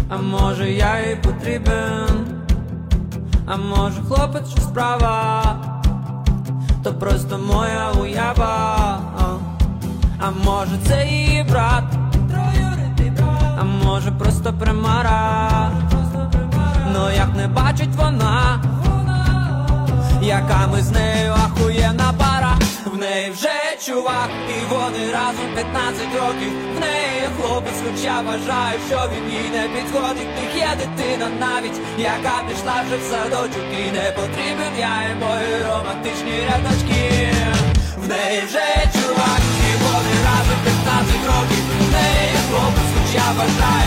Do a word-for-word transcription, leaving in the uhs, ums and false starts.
А може я їй потрібен, а може хлопець чи справа, то просто моя уява. А може це її брат, а може просто примара. Ну як не бачить вона, яка ми з нею ахуєнна пара. В неї вже чувак, і вони разом п'ятнадцять років. В неї є хлопець, хоча вважаю, що він їй не підходить. В них є дитина навіть, яка пішла вже в садочок. І не потрібен я і мої романтичні рядочки. В неї вже чувак, і вони разом п'ятнадцять років. В неї є хлопець, хоча вважаю,